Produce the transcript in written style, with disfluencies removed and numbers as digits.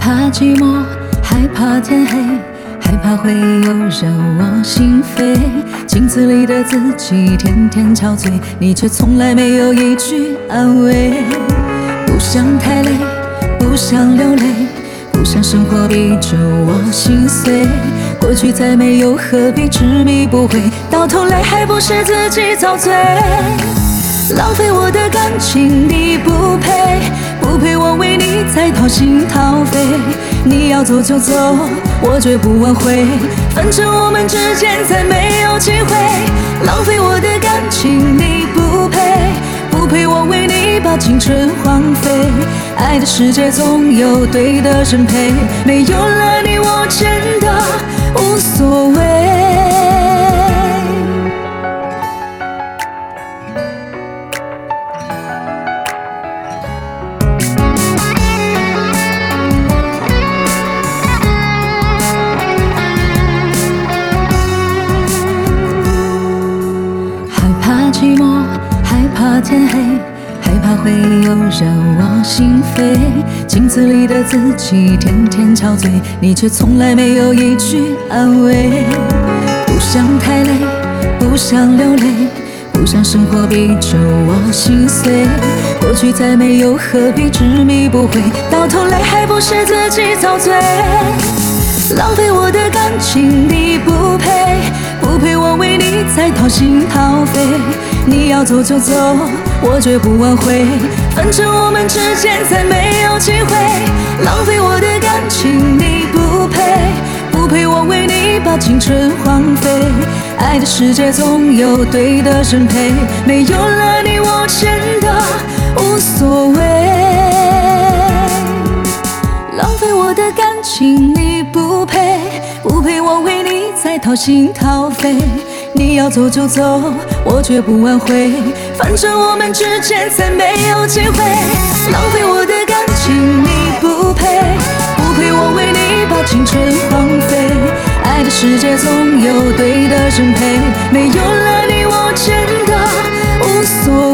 怕寂寞，害怕天黑，害怕会有人我心扉。镜子里的自己天天憔悴，你却从来没有一句安慰。不想太累，不想流泪，不想生活逼着我心碎。过去再没有，何必执迷不悔？到头来还不是自己遭罪。浪费我的感情，你不配，不配我为你再掏心掏肺。你要走就走，我绝不挽回，反正我们之间再没有机会。浪费我的感情，你不配，不配我为你把青春荒废。爱的世界总有对的人陪，没有了你我真的无所谓。寂寞，害怕天黑，害怕会有人我心扉。镜子里的自己天天憔悴，你却从来没有一句安慰。不想太累，不想流泪，不想生活逼着我心碎。过去再没有，何必执迷不悔？到头来还不是自己遭罪。浪费我的感情，你不配，不配我为你再掏心掏肺。你要走就走，我绝不挽回，反正我们之间再没有机会。浪费我的感情，你不配，不配我为你把青春荒废。爱的世界总有对的人陪，没有了你我真的无所谓。浪费我的感情，你不配，不配我为你再掏心掏肺。你要走就走，我绝不挽回，反正我们之间再没有机会。浪费我的感情，你不配，不配我为你把青春荒废。爱的世界总有对的人陪，没有了你我真的无所谓。